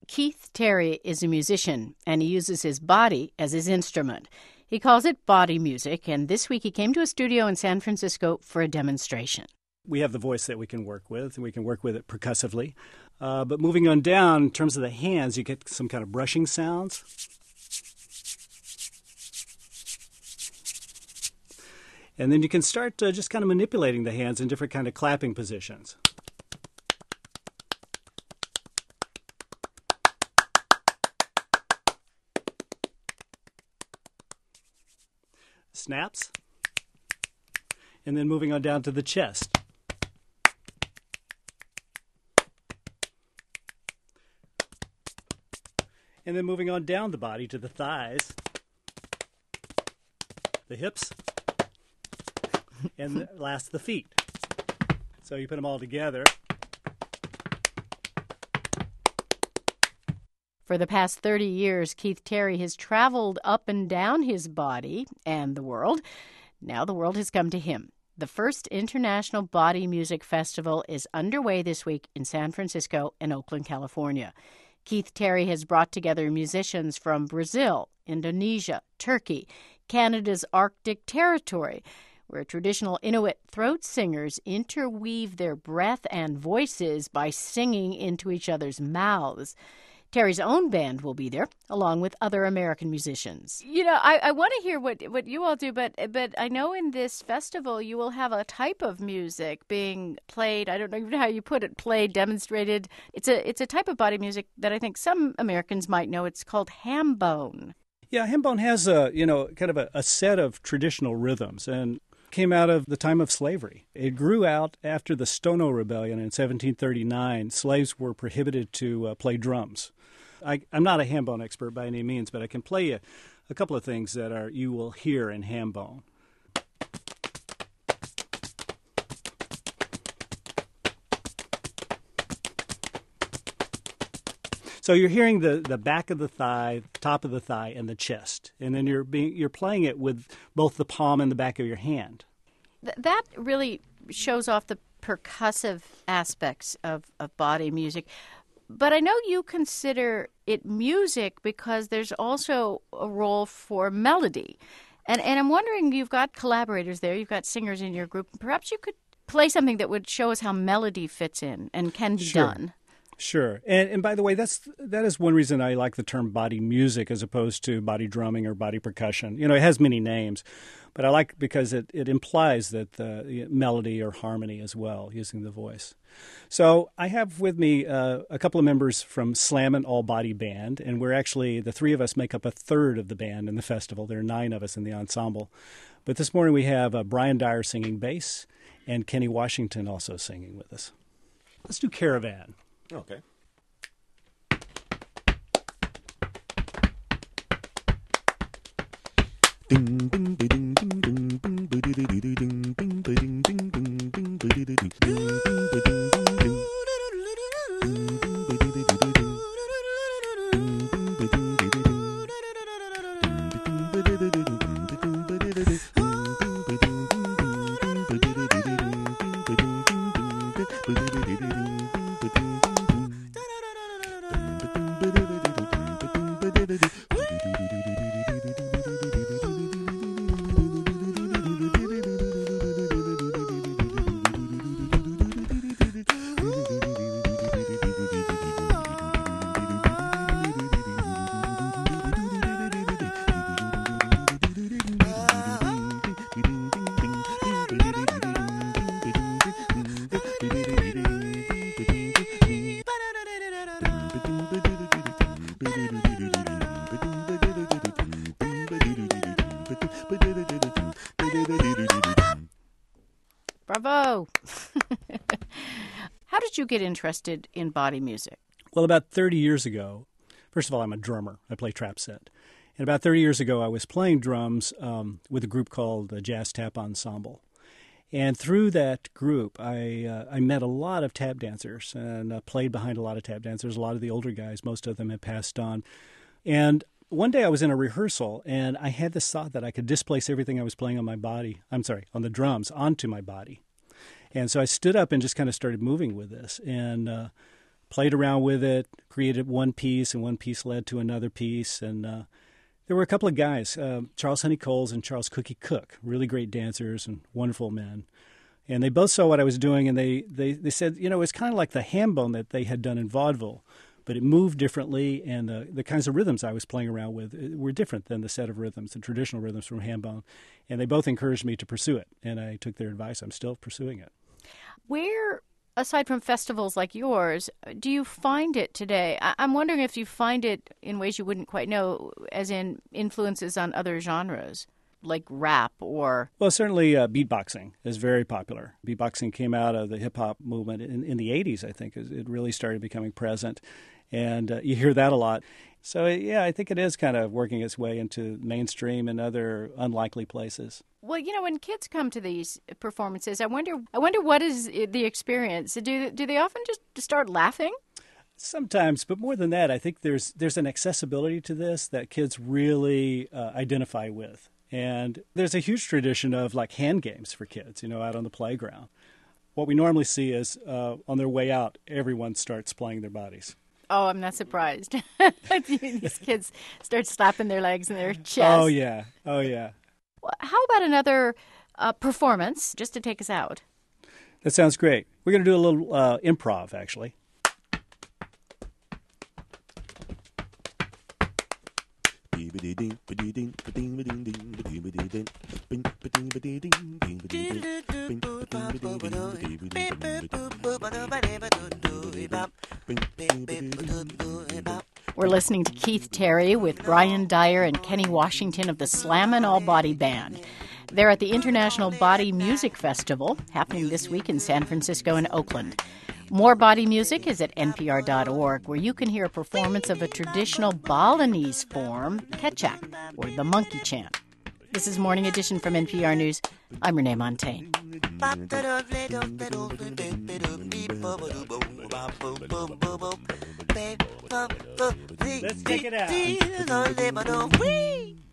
Keith Terry is a musician, and he uses his body as his instrument. He calls it body music, and this week he came to a studio in San Francisco for a demonstration. We have the voice that we can work with, and we can work with it percussively. But moving on down, in terms of the hands, you get some kind of brushing sounds. And then you can start just kind of manipulating the hands in different kind of clapping positions. Snaps. And then moving on down to the chest. And then moving on down the body to the thighs, the hips, and last the feet. So you put them all together. For the past 30 years, Keith Terry has traveled up and down his body and the world. Now the world has come to him. The first International Body Music Festival is underway this week in San Francisco and Oakland, California. Keith Terry has brought together musicians from Brazil, Indonesia, Turkey, Canada's Arctic territory, where traditional Inuit throat singers interweave their breath and voices by singing into each other's mouths. Terry's own band will be there, along with other American musicians. You know, I want to hear what you all do, but I know in this festival you will have a type of music being played. I don't know even how you put it, played, demonstrated. It's a type of body music that I think some Americans might know. It's called hambone. Yeah, hambone has a set of traditional rhythms and came out of the time of slavery. It grew out after the Stono Rebellion in 1739. Slaves were prohibited to play drums. I'm not a hambone expert by any means, but I can play you a couple of things that you will hear in hambone. So you're hearing the back of the thigh, top of the thigh, and the chest, and then you're playing it with both the palm and the back of your hand. That really shows off the percussive aspects of body music. But I know you consider it music because there's also a role for melody. And I'm wondering, you've got collaborators there, you've got singers in your group. Perhaps you could play something that would show us how melody fits in and can be done. Sure. And by the way, that is one reason I like the term body music as opposed to body drumming or body percussion. You know, it has many names, but I like because it implies that the melody or harmony as well, using the voice. So I have with me a couple of members from Slammin' All Body Band, and we're actually, the three of us make up a third of the band in the festival. There are 9 of us in the ensemble. But this morning we have Brian Dyer singing bass and Kenny Washington also singing with us. Let's do Caravan. Okay. Bravo. How did you get interested in body music? Well, about 30 years ago, first of all, I'm a drummer. I play trap set. And about 30 years ago, I was playing drums with a group called the Jazz Tap Ensemble. And through that group, I met a lot of tap dancers and played behind a lot of tap dancers. A lot of the older guys, most of them had passed on. And one day I was in a rehearsal, and I had this thought that I could displace everything I was playing on my body, on the drums, onto my body. And so I stood up and just kind of started moving with this. And played around with it, created one piece, and one piece led to another piece. And there were a couple of guys, Charles Honey Coles and Charles Cookie Cook, really great dancers and wonderful men. And they both saw what I was doing, and they said, it's kind of like the ham bone that they had done in vaudeville, but it moved differently, and the kinds of rhythms I was playing around with were different than the set of rhythms, the traditional rhythms from ham bone. And they both encouraged me to pursue it, and I took their advice. I'm still pursuing it. Where, aside from festivals like yours, do you find it today? I'm wondering if you find it in ways you wouldn't quite know, as in influences on other genres, like rap or... Well, certainly beatboxing is very popular. Beatboxing came out of the hip-hop movement in the 80s, I think. It really started becoming present, and you hear that a lot. So, yeah, I think it is kind of working its way into mainstream and other unlikely places. Well, when kids come to these performances, I wonder what is the experience. Do they often just start laughing? Sometimes, but more than that, I think there's an accessibility to this that kids really identify with. And there's a huge tradition of like hand games for kids, out on the playground. What we normally see is on their way out, everyone starts playing their bodies. Oh, I'm not surprised. These kids start slapping their legs and their chest. Oh, yeah. Well, how about another performance, just to take us out? That sounds great. We're going to do a little improv, actually. We're listening to Keith Terry with Brian Dyer and Kenny Washington of the Slammin' All Body Band. They're at the International Body Music Festival, happening this week in San Francisco and Oakland. More Body Music is at npr.org, where you can hear a performance of a traditional Balinese form, Kecak, or the monkey chant. This is Morning Edition from NPR News. I'm Renee Montagne. Let's take it out.